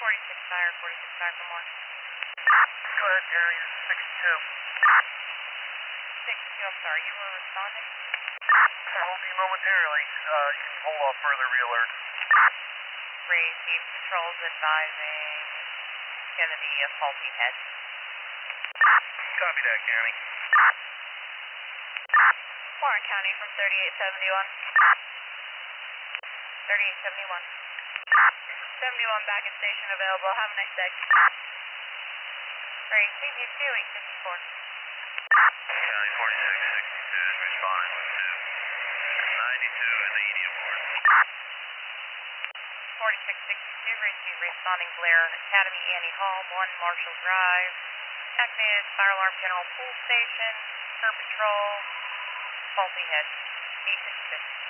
46 fire, 46 fire for more. Go ahead, County, this is 62. 62, I'm sorry, you were responding? I will be momentarily. You can hold off further re-alert. Receive controls advising it's going to be a faulty head. Copy that, County. Warren County from 3871. 3871. 71 back in station available. Have a nice day. Receive you 2854. County 4662 is responding with 292 in the ED ward. 4662, receive responding Blair Academy, Annie Hall, 1 Marshall Drive. Activated fire alarm general pool station, per patrol, faulty head, 856.